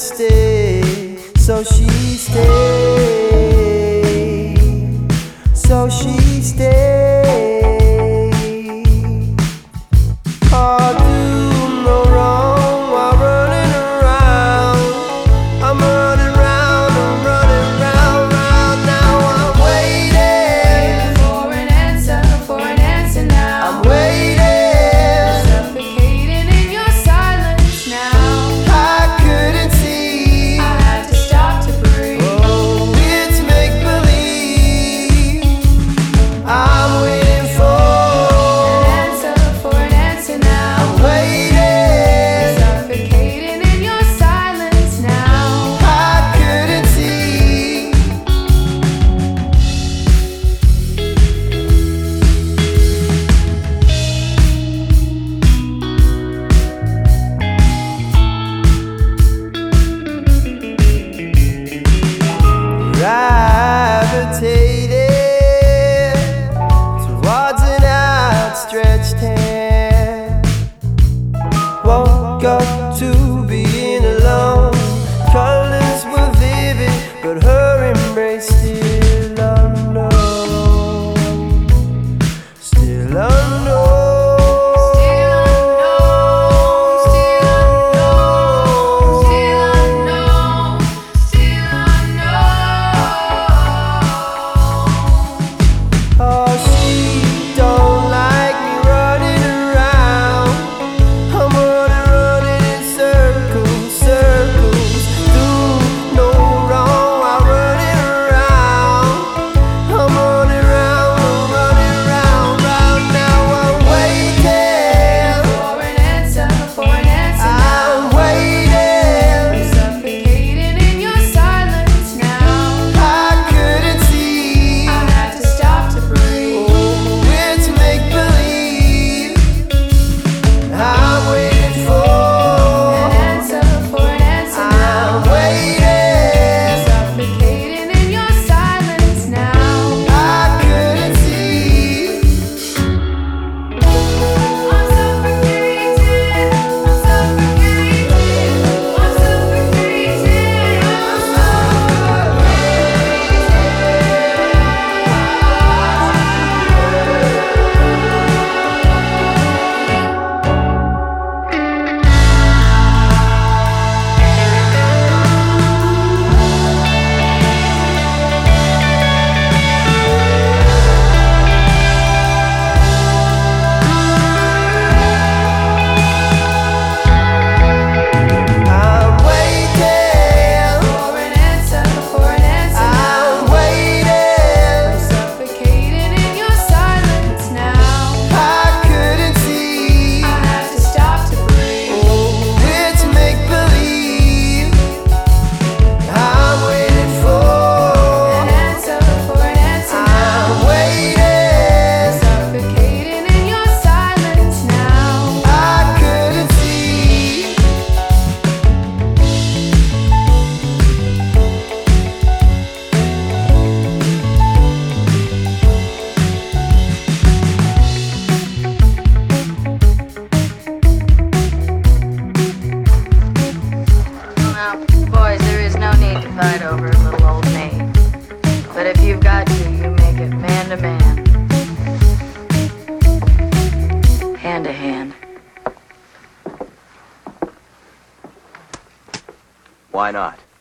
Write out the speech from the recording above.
stay, so she stayed, so she stayed. I do no wrong while running around. I'm running round, I'm running round, round. Now I'm waiting for an answer now. I'm waiting, Suffocating in your silence now. I couldn't see. I had to stop to breathe. Oh, it's make believe. I'm waiting for An answer now. I'm waiting, Suffocating in your silence now. I couldn't see. Gravitated towards an outstretched hand. Woke up to being alone. Colors were vivid, but her embrace still unknown. Still unknown. Oh, she don't like me running around. I'm running in circles, circles. Do no wrong while running around. I'm running round, round. Now I'm waiting. For an answer now. I'm waiting. Suffocating in your silence now. I couldn't see. I had to stop to breathe. Oh, it's make believe. I'm waiting for An answer now. I'm waiting. Suffocating in your silence now. I couldn't see. I'm suffocated. I'm suffocated. I'm I'm waiting. For an answer I'm now. waiting. Suffocating in your silence now. I couldn't see. I had to stop to breathe. Oh, it's make believe. I'm waiting for An answer now. I'm waiting. Suffocating in your silence now. I couldn't see. Now, boys, there is no need to fight over little old me. But if you've got to, you make it man to man. Hand to hand. Why not?